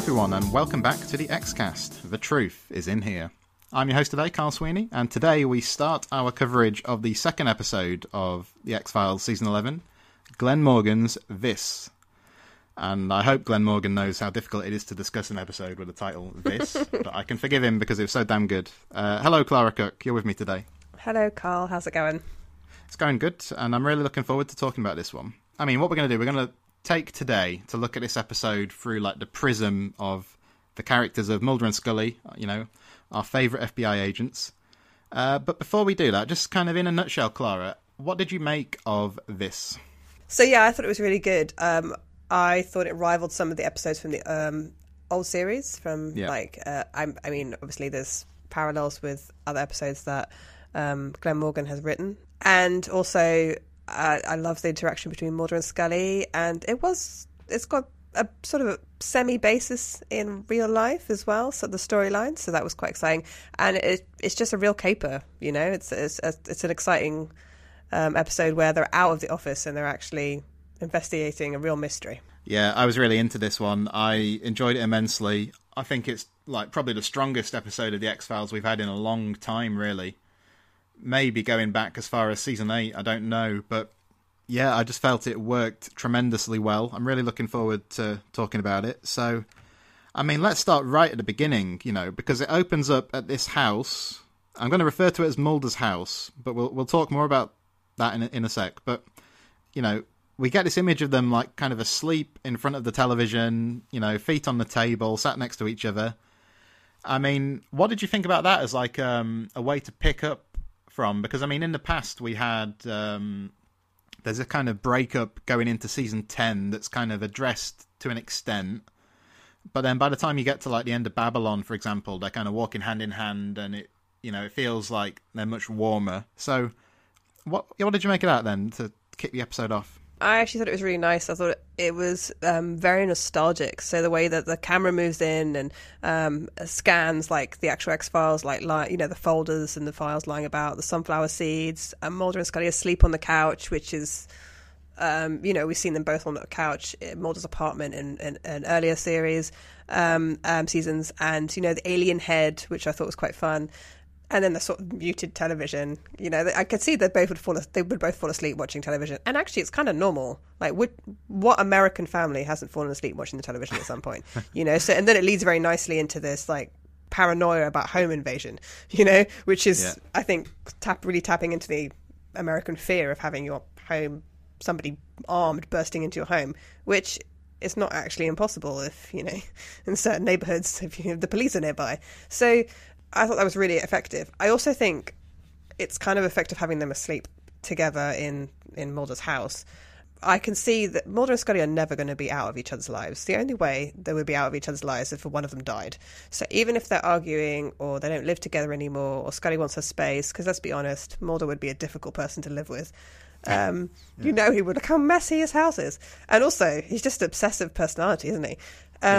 everyone, and welcome back to the X-Cast. The truth is in here. I'm your host today, Carl Sweeney, and today we start our coverage of the second episode of The X-Files Season 11, Glenn Morgan's This. And I hope Glenn Morgan knows how difficult it is to discuss an episode with the title This, but I can forgive him because it was so damn good. Hello, Clara Cook, you're with me today. Hello, Carl, how's it going? It's going good, and I'm really looking forward to talking about this one. I mean, what we're going to do, we're going to take today to look at this episode through like the prism of the characters of Mulder and Scully, you know, our favourite FBI agents. But before we do that, just kind of in a nutshell, Clara, what did you make of this? So yeah, I thought it was really good. I thought it rivaled some of the episodes from the old series. I mean, obviously there's parallels with other episodes that Glenn Morgan has written, and also I love the interaction between Mulder and Scully, and it's got a sort of a semi-basis in real life as well, so the storyline, so that was quite exciting, and it's just a real caper, you know. It's an exciting episode where they're out of the office and they're actually investigating a real mystery. Yeah, I was really into this one. I enjoyed it immensely. I think it's like probably the strongest episode of the X-Files we've had in a long time, really. Maybe going back as far as season 8, I don't know, but yeah, I just felt it worked tremendously well. I'm really looking forward to talking about it. So, I mean, let's start right at the beginning, you know, because it opens up at this house. I'm going to refer to it as Mulder's house, but we'll talk more about that in a sec. But, you know, we get this image of them like kind of asleep in front of the television, you know, feet on the table, sat next to each other. I mean, what did you think about that as like a way to pick up from? Because, I mean, in the past we had... there's a kind of breakup going into season 10 that's kind of addressed to an extent. But then by the time you get to like the end of Babylon, for example, they're kind of walking hand in hand, and it, you know, it feels like they're much warmer. So what did you make of that then to kick the episode off? I actually thought it was really nice. I thought it was very nostalgic. So the way that the camera moves in and scans like the actual X-Files, like you know, the folders and the files lying about, the sunflower seeds, and Mulder and Scully asleep on the couch, which is, you know, we've seen them both on the couch in Mulder's apartment in an earlier series, seasons, and, you know, the alien head, which I thought was quite fun. And then the sort of muted television, you know, I could see that they would both fall asleep watching television. And actually, it's kind of normal. Like, what American family hasn't fallen asleep watching the television at some point, you know? So, and then it leads very nicely into this, like, paranoia about home invasion, you know, which is, yeah, I think, really tapping into the American fear of having your home, somebody armed bursting into your home, which is not actually impossible if, you know, in certain neighborhoods, if the police are nearby. So I thought that was really effective. I also think it's kind of effective having them asleep together in Mulder's house. I can see that Mulder and Scully are never going to be out of each other's lives. The only way they would be out of each other's lives is if one of them died. So even if they're arguing or they don't live together anymore, or Scully wants her space, because let's be honest, Mulder would be a difficult person to live with. You know, he would look how messy his house is. And also, he's just an obsessive personality, isn't he?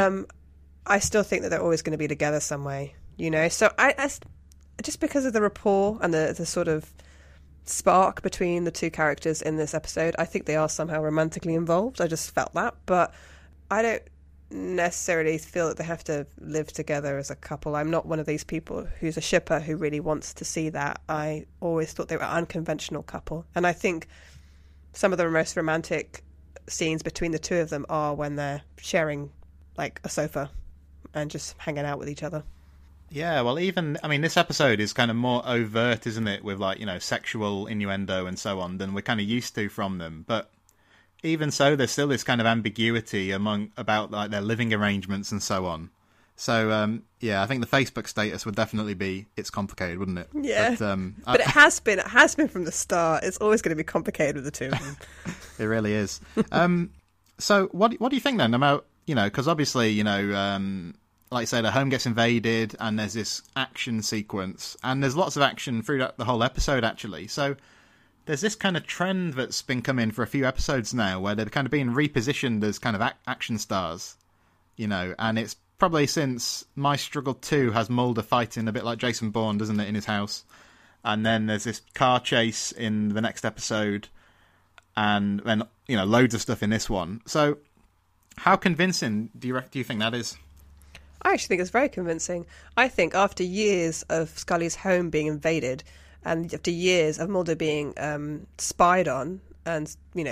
I still think that they're always going to be together some way. You know, so I just because of the rapport and the sort of spark between the two characters in this episode, I think they are somehow romantically involved. I just felt that, but I don't necessarily feel that they have to live together as a couple. I'm not one of these people who's a shipper who really wants to see that. I always thought they were an unconventional couple, and I think some of the most romantic scenes between the two of them are when they're sharing like a sofa and just hanging out with each other. Yeah, well, this episode is kind of more overt, isn't it, with, like, you know, sexual innuendo and so on than we're kind of used to from them. But even so, there's still this kind of ambiguity about, like, their living arrangements and so on. So, yeah, I think the Facebook status would definitely be, it's complicated, wouldn't it? Yeah, but it has been from the start. It's always going to be complicated with the two of them. It really is. So, what do you think, then, about, you know, because obviously, you know... like I say, the home gets invaded, and there's this action sequence, and there's lots of action throughout the whole episode, actually. So there's this kind of trend that's been coming for a few episodes now, where they're kind of being repositioned as kind of action stars, you know, and it's probably since My Struggle 2 has Mulder fighting a bit like Jason Bourne, doesn't it, in his house, and then there's this car chase in the next episode, and then, you know, loads of stuff in this one. So how convincing do you think that is? I actually think it's very convincing. I think after years of Scully's home being invaded, and after years of Mulder being spied on, and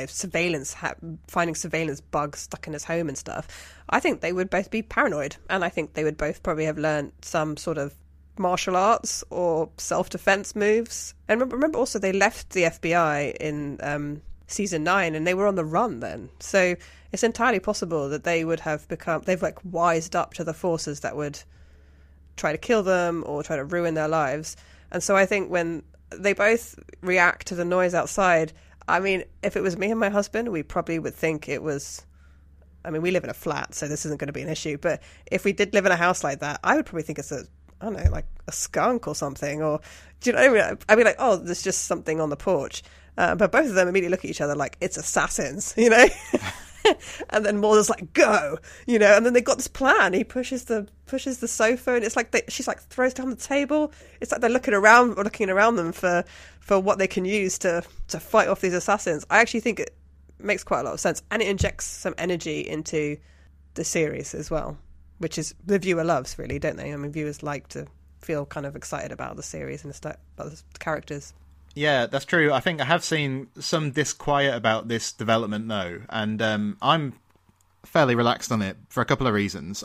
finding surveillance bugs stuck in his home and stuff, I think they would both be paranoid, and I think they would both probably have learned some sort of martial arts or self-defense moves. And remember also they left the FBI in season 9, and they were on the run then, so it's entirely possible that they've wised up to the forces that would try to kill them or try to ruin their lives. And so I think when they both react to the noise outside, I mean, if it was me and my husband, we probably would think it was... I mean, we live in a flat, so this isn't going to be an issue. But if we did live in a house like that, I would probably think it's like a skunk or something. Or, do you know what I mean? I'd be like, oh, there's just something on the porch. But both of them immediately look at each other like, it's assassins, you know? And then Mulder's like, go, you know? And then they've got this plan. He pushes the sofa, and it's like she's like throws down the table. It's like they're looking around them for what they can use to fight off these assassins. I actually think it makes quite a lot of sense, and it injects some energy into the series as well, which is the viewer loves, really, don't they? I mean, viewers like to feel kind of excited about the series and about the characters. Yeah, that's true. I think I have seen some disquiet about this development, though, and I'm fairly relaxed on it for a couple of reasons.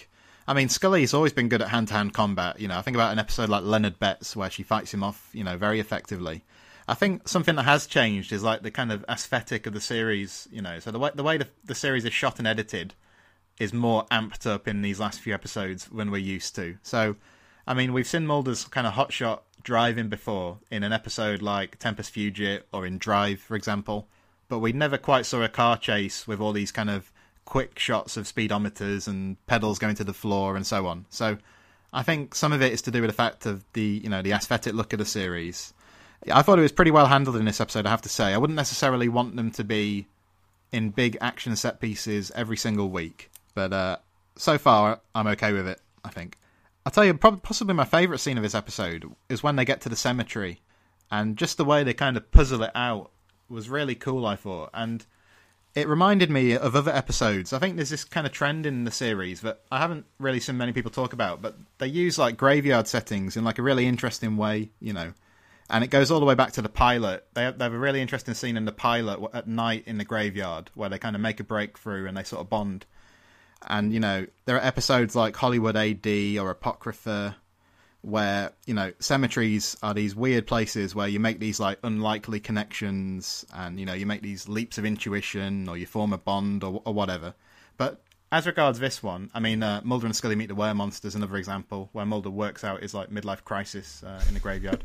I mean, Scully's always been good at hand-to-hand combat. You know, I think about an episode like Leonard Betts where she fights him off, you know, very effectively. I think something that has changed is like the kind of aesthetic of the series, you know. So the way the series is shot and edited is more amped up in these last few episodes than we're used to. So, I mean, we've seen Mulder's kind of hotshot driving before in an episode like Tempest Fugit or in Drive, for example, but we never quite saw a car chase with all these kind of quick shots of speedometers and pedals going to the floor and so on. So I think some of it is to do with the fact of the aesthetic look of the series. I thought it was pretty well handled in this episode, I have to say. I wouldn't necessarily want them to be in big action set pieces every single week, but so far I'm okay with it, I think. I'll tell you, possibly my favourite scene of this episode is when they get to the cemetery, and just the way they kind of puzzle it out was really cool, I thought, and it reminded me of other episodes. I think there's this kind of trend in the series that I haven't really seen many people talk about, but they use like graveyard settings in like a really interesting way, you know, and it goes all the way back to the pilot. They have a really interesting scene in the pilot at night in the graveyard where they kind of make a breakthrough and they sort of bond. And, you know, there are episodes like Hollywood AD or Apocrypha where, you know, cemeteries are these weird places where you make these, like, unlikely connections and, you know, you make these leaps of intuition or you form a bond or whatever. But as regards this one, I mean, Mulder and Scully Meet the Were-Monsters, another example where Mulder works out his, like, midlife crisis in the graveyard.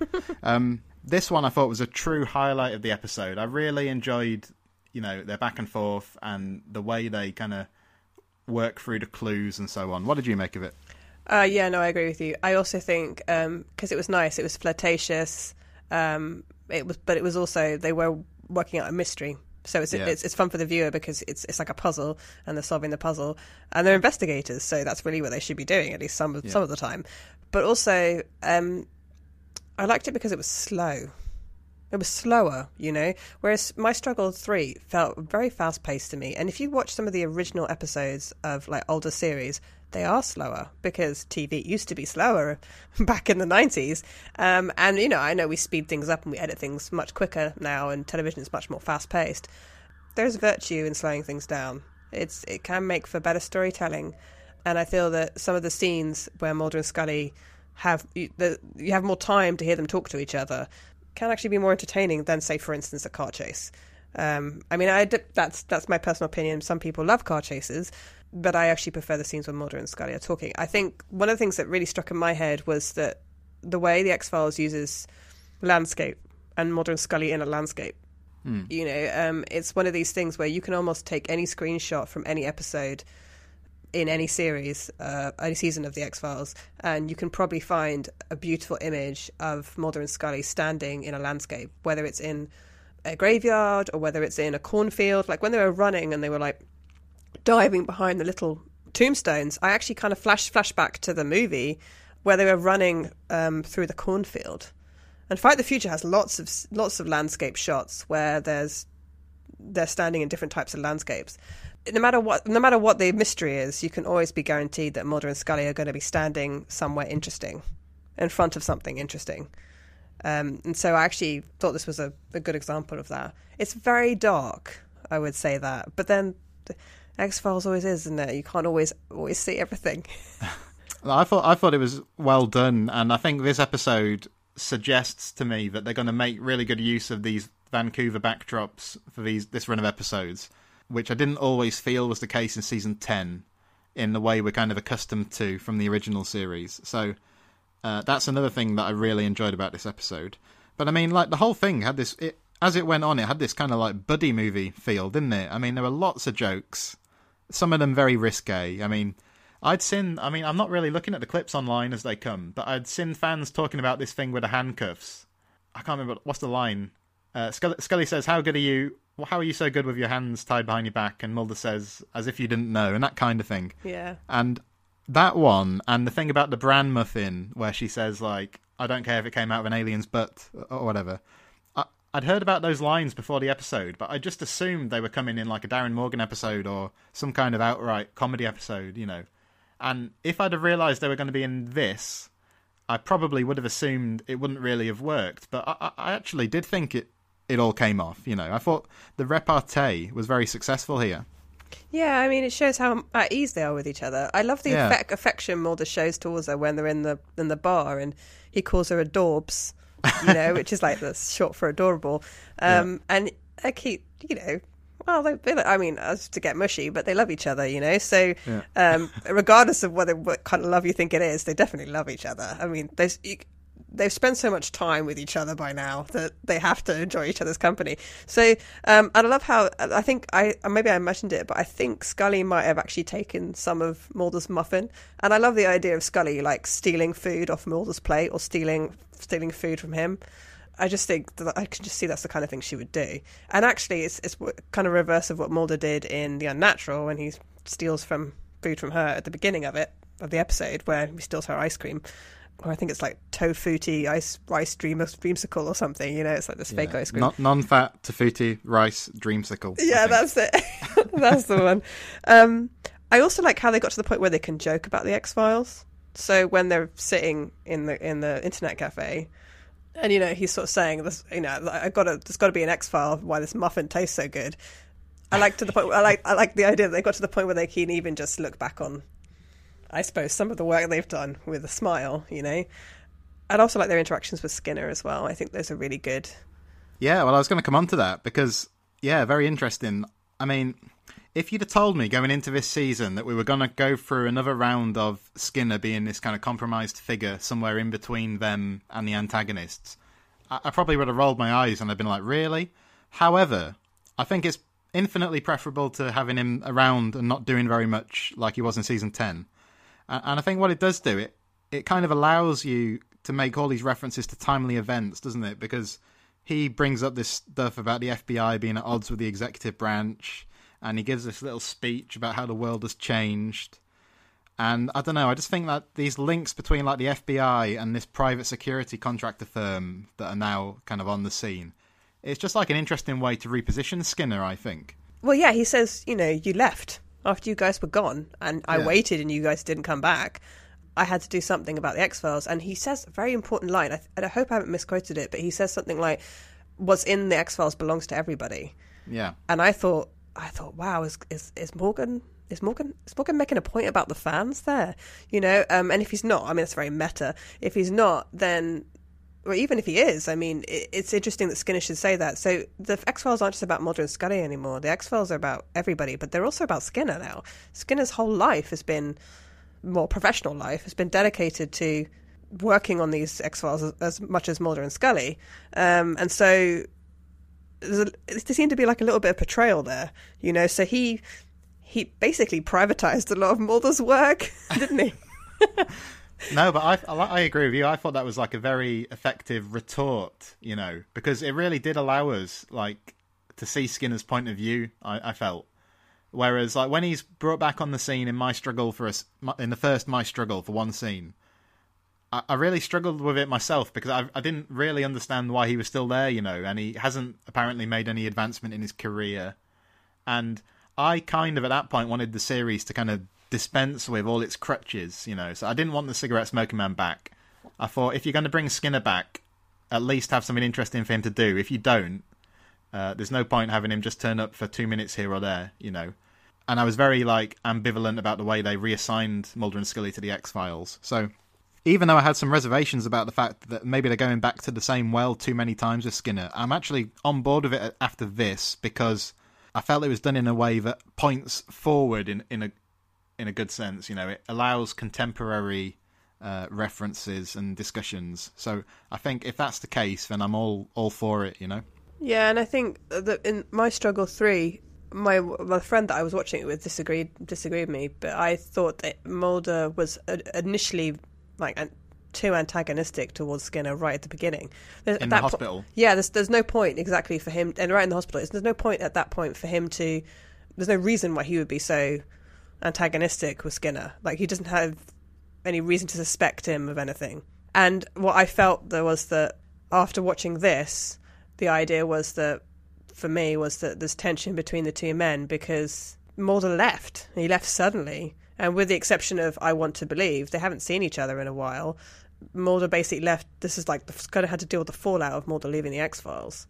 This one I thought was a true highlight of the episode. I really enjoyed, you know, their back and forth and the way they kind of work through the clues and so on. What did you make of it? Yeah, no, I agree with you. I also think because it was nice, it was flirtatious. It was also they were working out a mystery, so it's fun for the viewer because it's like a puzzle and they're solving the puzzle and they're investigators, so that's really what they should be doing at least some of the time. But also, I liked it because it was slow. It was slower, you know, whereas My Struggle 3 felt very fast-paced to me. And if you watch some of the original episodes of, like, older series, they are slower because TV used to be slower back in the 90s. And, you know, I know we speed things up and we edit things much quicker now and television is much more fast-paced. There's virtue in slowing things down. It can make for better storytelling. And I feel that some of the scenes where Mulder and Scully you have more time to hear them talk to each other can actually be more entertaining than, say, for instance, a car chase. I mean, that's my personal opinion. Some people love car chases, but I actually prefer the scenes when Mulder and Scully are talking. I think one of the things that really struck in my head was that the way the X-Files uses landscape and Mulder and Scully in a landscape. You know, it's one of these things where you can almost take any screenshot from any episode in any series, any season of the X-Files, and you can probably find a beautiful image of Mulder and Scully standing in a landscape, whether it's in a graveyard or whether it's in a cornfield. Like when they were running and they were like diving behind the little tombstones, I actually kind of flash back to the movie where they were running through the cornfield. And Fight the Future has lots of landscape shots where they're standing in different types of landscapes. no matter what the mystery is, you can always be guaranteed that Mulder and Scully are going to be standing somewhere interesting, in front of something interesting. And so I actually thought this was a good example of that. It's very dark, I would say that, but then X-Files always is, isn't it? You can't always see everything. I thought it was well done, and I think this episode suggests to me that they're going to make really good use of these Vancouver backdrops for this run of episodes, which I didn't always feel was the case in season 10 in the way we're kind of accustomed to from the original series. So that's another thing that I really enjoyed about this episode. But I mean, like, the whole thing had this, as it went on, it had this kind of like buddy movie feel, didn't it? I mean, there were lots of jokes, some of them very risque. I mean, I'm not really looking at the clips online as they come, but I'd seen fans talking about this thing with the handcuffs. I can't remember, what's the line? Scully says, how are you so good with your hands tied behind your back? And Mulder says, as if you didn't know, and that kind of thing. Yeah. And that one, and the thing about the bran muffin, where she says, like, I don't care if it came out of an alien's butt, or whatever. I'd heard about those lines before the episode, but I just assumed they were coming in like a Darren Morgan episode, or some kind of outright comedy episode, you know. And if I'd have realised they were going to be in this, I probably would have assumed it wouldn't really have worked. But I actually did think it all came off, you know. I thought the repartee was very successful here. Yeah, I mean, it shows how at ease they are with each other. I love the affection Mulder shows towards her when they're in the bar, and he calls her adorbs, you know, which is like the short for adorable. And they keep, you know, well, I mean, as to get mushy, but they love each other, you know. So, regardless of what kind of love you think it is, they definitely love each other. I mean, they've spent so much time with each other by now that they have to enjoy each other's company. So, and I love how I think maybe I mentioned it, but I think Scully might have actually taken some of Mulder's muffin, and I love the idea of Scully like stealing food off Mulder's plate or stealing food from him. I just think that I can just see that's the kind of thing she would do. And actually, it's kind of reverse of what Mulder did in The Unnatural when he steals food from her at the beginning of the episode, where he steals her ice cream. Or I think it's like tofuti rice dreamsicle or something. You know, it's like this fake ice cream. Non-fat tofuti rice dreamsicle. Yeah, that's it. That's the one. I also like how they got to the point where they can joke about the X-Files. So when they're sitting in the internet cafe, and, you know, he's sort of saying this, you know, there's got to be an X-File why this muffin tastes so good. I like the idea that they got to the point where they can even just look back on, I suppose, some of the work they've done with a smile, you know. I'd also like their interactions with Skinner as well. I think those are really good. Yeah, well, I was going to come on to that because, yeah, very interesting. I mean, if you'd have told me going into this season that we were going to go through another round of Skinner being this kind of compromised figure somewhere in between them and the antagonists, I probably would have rolled my eyes and I'd been like, really? However, I think it's infinitely preferable to having him around and not doing very much like he was in season 10. And I think what it does do, it kind of allows you to make all these references to timely events, doesn't it? Because he brings up this stuff about the FBI being at odds with the executive branch, and he gives this little speech about how the world has changed. And I don't know, I just think that these links between like the FBI and this private security contractor firm that are now kind of on the scene, it's just like an interesting way to reposition Skinner, I think. Well, yeah, he says, you know, you left after you guys were gone, and I waited and you guys didn't come back. I had to do something about the X-Files. And he says a very important line, and I hope I haven't misquoted it, but he says something like, what's in the X-Files belongs to everybody. Yeah. And I thought, wow, is Morgan making a point about the fans there? You know, and if he's not, I mean, it's very meta. If he's not, then, or even if he is, I mean, it's interesting that Skinner should say that. So the X-Files aren't just about Mulder and Scully anymore. The X-Files are about everybody, but they're also about Skinner now. Skinner's whole life has been, more professional life, has been dedicated to working on these X-Files as much as Mulder and Scully. And so there seemed to be like a little bit of betrayal there, you know. So he basically privatized a lot of Mulder's work, didn't he? No, but I agree with you. I thought that was like a very effective retort, you know, because it really did allow us like to see Skinner's point of view. I felt, whereas like when he's brought back on the scene in in the first My Struggle for one scene, I really struggled with it myself because I didn't really understand why he was still there, you know, and he hasn't apparently made any advancement in his career. And I kind of, at that point, wanted the series to kind of dispense with all its crutches, you know. So I didn't want the cigarette smoking man back. I thought, if you're going to bring Skinner back, at least have something interesting for him to do. If you don't, there's no point having him just turn up for 2 minutes here or there, you know. And I was very, ambivalent about the way they reassigned Mulder and Scully to the X-Files. So even though I had some reservations about the fact that maybe they're going back to the same well too many times with Skinner, I'm actually on board with it after this, because I felt it was done in a way that points forward in a good sense. You know, it allows contemporary references and discussions. So I think if that's the case, then I'm all for it, you know. Yeah, and I think that in My Struggle 3, my friend that I was watching it with disagreed with me, but I thought that Mulder was initially too antagonistic towards Skinner right at the beginning. In the hospital. Yeah, there's no point exactly for him, and right in the hospital, there's no point at that point for him to. There's no reason why he would be so antagonistic with Skinner. Like, he doesn't have any reason to suspect him of anything. And what I felt there was that after watching this, the idea was that, for me, was that there's tension between the two men because Mulder left. He left suddenly. And with the exception of I Want to Believe, they haven't seen each other in a while. Mulder basically left. This is like Scott had to deal with the fallout of Mulder leaving the X-Files.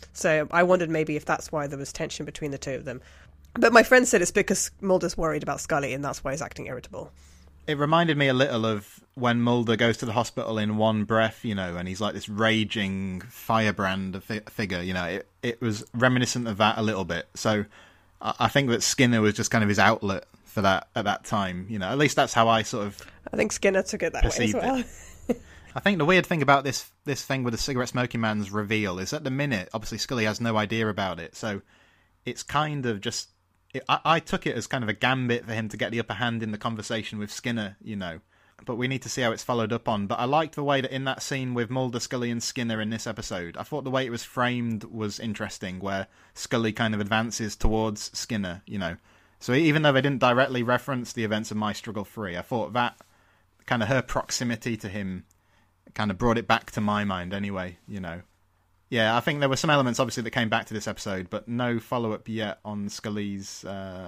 So I wondered maybe if that's why there was tension between the two of them. But my friend said it's because Mulder's worried about Scully and that's why he's acting irritable. It reminded me a little of when Mulder goes to the hospital in one breath, you know, and he's like this raging firebrand figure, you know. It was reminiscent of that a little bit. So I think that Skinner was just kind of his outlet for that at that time, you know. At least that's how I sort of... I think Skinner took it that way as well. I think the weird thing about this thing with the cigarette smoking man's reveal is at the minute, obviously Scully has no idea about it, so it's kind of just... I took it as kind of a gambit for him to get the upper hand in the conversation with Skinner, you know. But we need to see how it's followed up on. But I liked the way that in that scene with Mulder, Scully and Skinner in this episode, I thought the way it was framed was interesting, where Scully kind of advances towards Skinner, you know. So even though they didn't directly reference the events of My Struggle 3, I thought that kind of her proximity to him kind of brought it back to my mind anyway, you know. Yeah, I think there were some elements, obviously, that came back to this episode, but no follow-up yet on Scully's,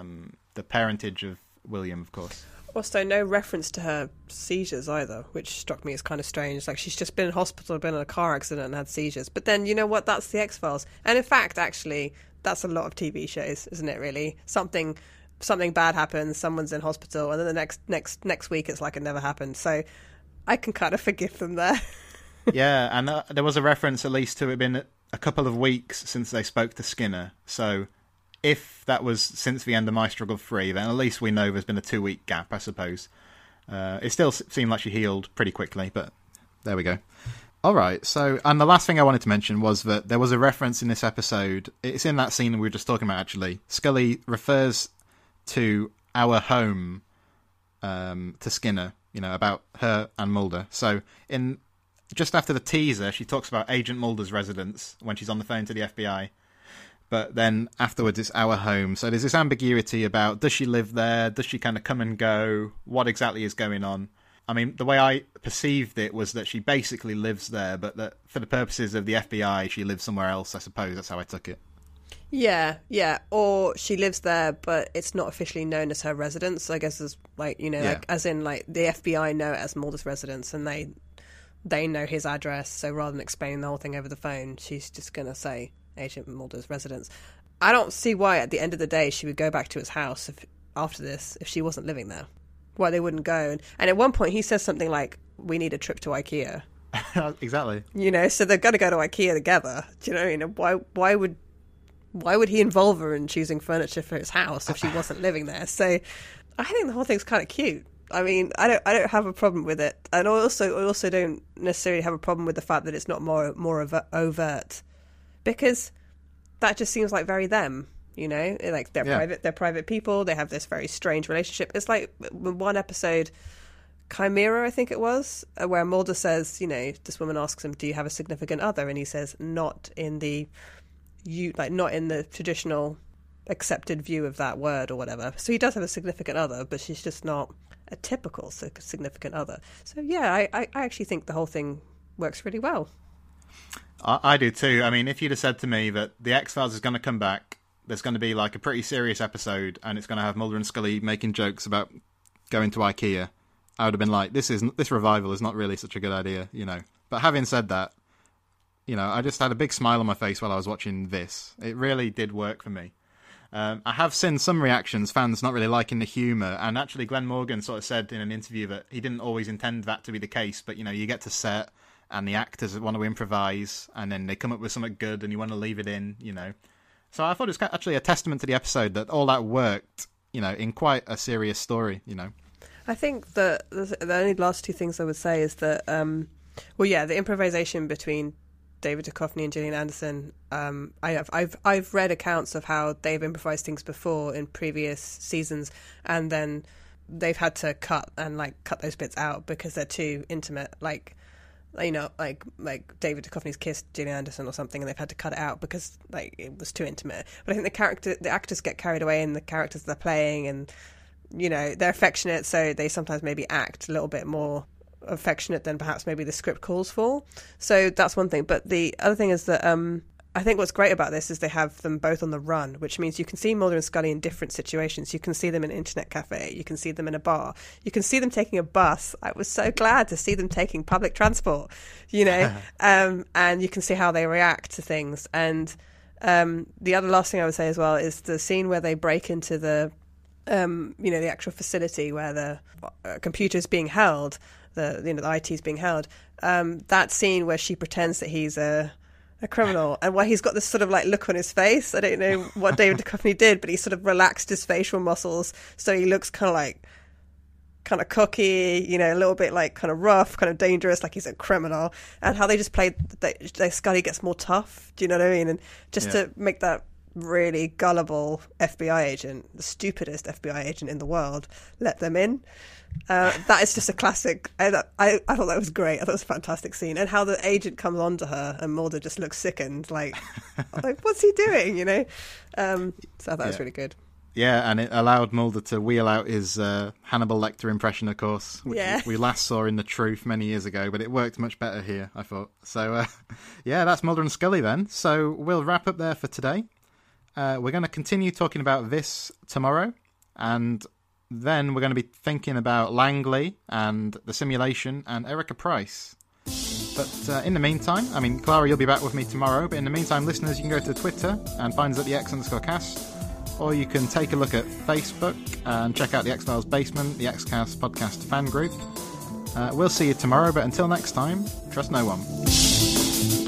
the parentage of William, of course. Also, no reference to her seizures either, which struck me as kind of strange. Like, she's just been in hospital, been in a car accident and had seizures. But then, you know what? That's the X-Files. And in fact, actually, that's a lot of TV shows, isn't it, really? Something bad happens, someone's in hospital, and then the next week it's like it never happened. So I can kind of forgive them there. Yeah, and there was a reference at least to it being a couple of weeks since they spoke to Skinner. So if that was since the end of My Struggle 3, then at least we know there's been a 2-week gap, I suppose. It still seemed like she healed pretty quickly, but there we go. All right, so, and the last thing I wanted to mention was that there was a reference in this episode. It's in that scene we were just talking about, actually. Scully refers to our home to Skinner, you know, about her and Mulder. So just after the teaser, she talks about Agent Mulder's residence when she's on the phone to the FBI. But then afterwards, it's our home. So there's this ambiguity about, does she live there? Does she kind of come and go? What exactly is going on? I mean, the way I perceived it was that she basically lives there, but that for the purposes of the FBI, she lives somewhere else, I suppose. That's how I took it. Yeah. Or she lives there, but it's not officially known as her residence. I guess as like as in like the FBI know it as Mulder's residence, and they know his address. So rather than explaining the whole thing over the phone, she's just gonna say Agent Mulder's residence. I don't see why at the end of the day she would go back to his house after this if she wasn't living there. Why they wouldn't go. And at one point he says something like, "We need a trip to IKEA." Exactly. You know, so they're going to go to IKEA together. Do you know? You know, why would he involve her in choosing furniture for his house if she wasn't living there? So I think the whole thing's kind of cute. I mean, I don't have a problem with it, and I also don't necessarily have a problem with the fact that it's not more overt, because that just seems like very them. You know, like they're private people. They have this very strange relationship. It's like one episode, Chimera, I think it was, where Mulder says, you know, this woman asks him, "Do you have a significant other?" And he says, "Not in the traditional accepted view of that word or whatever." So he does have a significant other, but she's just not a typical significant other. So yeah, I actually think the whole thing works really well. I do too. I mean, if you'd have said to me that the X-Files is going to come back, there's going to be like a pretty serious episode, and it's going to have Mulder and Scully making jokes about going to IKEA, I would have been like, this revival is not really such a good idea, you know. But having said that, you know, I just had a big smile on my face while I was watching this. It really did work for me. I have seen some reactions, fans not really liking the humour, and actually Glenn Morgan sort of said in an interview that he didn't always intend that to be the case, but, you know, you get to set, and the actors want to improvise, and then they come up with something good, and you want to leave it in, you know. So I thought it was actually a testament to the episode that all that worked, you know, in quite a serious story, you know. I think that the only last two things I would say is that, the improvisation between David Duchovny and Gillian Anderson. I've read accounts of how they've improvised things before in previous seasons, and then they've had to cut those bits out because they're too intimate. Like, you know, like David Duchovny's kissed Gillian Anderson or something, and they've had to cut it out because like it was too intimate. But I think the actors get carried away in the characters they're playing, and you know they're affectionate, so they sometimes maybe act a little bit more affectionate than perhaps maybe the script calls for. So that's one thing. But the other thing is that I think what's great about this is they have them both on the run, which means you can see Mulder and Scully in different situations. You can see them in an internet cafe. You can see them in a bar. You can see them taking a bus. I was so glad to see them taking public transport, you know, and you can see how they react to things. And the other last thing I would say as well is the scene where they break into the the actual facility where the computer is being held, the IT is being held. That scene where she pretends that he's a criminal, and where he's got this sort of like look on his face. I don't know what David Duchovny did, but he sort of relaxed his facial muscles so he looks kind of cocky, you know, a little bit like kind of rough, kind of dangerous, like he's a criminal. And how they just played that Scully gets more tough. Do you know what I mean? And just to make that really gullible FBI agent, the stupidest FBI agent in the world, let them in. That is just a classic. I thought that was great. I thought it was a fantastic scene. And how the agent comes on to her and Mulder just looks sickened, like what's he doing, you know? So I thought it was really good. Yeah, and it allowed Mulder to wheel out his Hannibal Lecter impression, of course, which we last saw in The Truth many years ago, but it worked much better here, I thought. So, that's Mulder and Scully then. So we'll wrap up there for today. We're going to continue talking about this tomorrow, and then we're going to be thinking about Langley and The Simulation and Erica Price. But in the meantime, I mean, Clara, you'll be back with me tomorrow, but in the meantime, listeners, you can go to Twitter and find us at the X_cast, or you can take a look at Facebook and check out the X-Files Basement, the X-Cast podcast fan group. We'll see you tomorrow, but until next time, trust no one.